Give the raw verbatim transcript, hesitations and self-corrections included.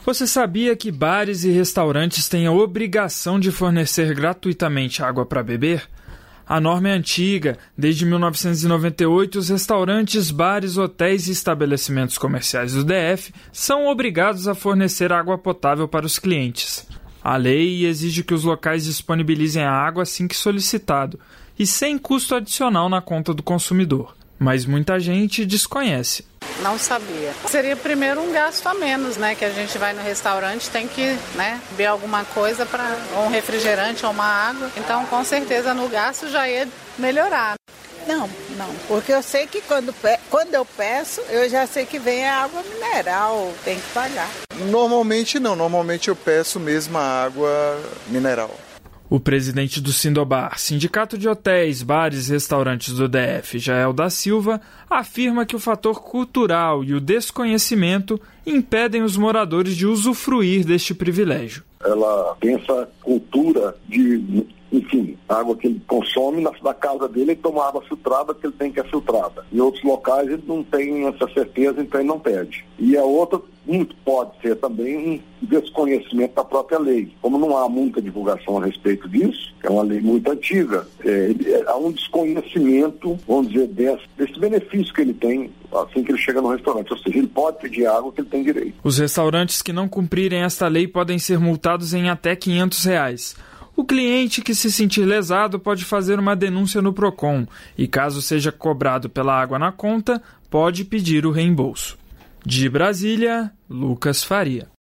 Você sabia que bares e restaurantes têm a obrigação de fornecer gratuitamente água para beber? A norma é antiga. Desde mil novecentos e noventa e oito, os restaurantes, bares, hotéis e estabelecimentos comerciais do D F são obrigados a fornecer água potável para os clientes. A lei exige que os locais disponibilizem a água assim que solicitado e sem custo adicional na conta do consumidor. Mas muita gente desconhece. Não sabia. Seria primeiro um gasto a menos, né? Que a gente vai no restaurante, tem que, né, beber alguma coisa, para ou um refrigerante ou uma água. Então, com certeza, no gasto já ia melhorar. Não, não, porque eu sei que quando, pe- quando eu peço, eu já sei que vem a água mineral, tem que pagar. Normalmente não, normalmente eu peço mesmo a água mineral. O presidente do Sindobar, Sindicato de Hotéis, Bares e Restaurantes do D F, Jael da Silva, afirma que o fator cultural e o desconhecimento impedem os moradores de usufruir deste privilégio. Ela tem essa cultura de, enfim, a água que ele consome na, na casa dele, ele toma água filtrada porque ele tem que é filtrada. Em outros locais ele não tem essa certeza, então ele não pede. E a outra, muito pode ser também um desconhecimento da própria lei. Como não há muita divulgação a respeito disso, é uma lei muito antiga, é, há um desconhecimento, vamos dizer, desse, desse benefício que ele tem assim que ele chega no restaurante. Ou seja, ele pode pedir água que ele tem direito. Os restaurantes que não cumprirem esta lei podem ser multados em até quinhentos reais. O cliente que se sentir lesado pode fazer uma denúncia no Procon e, caso seja cobrado pela água na conta, pode pedir o reembolso. De Brasília, Lucas Faria.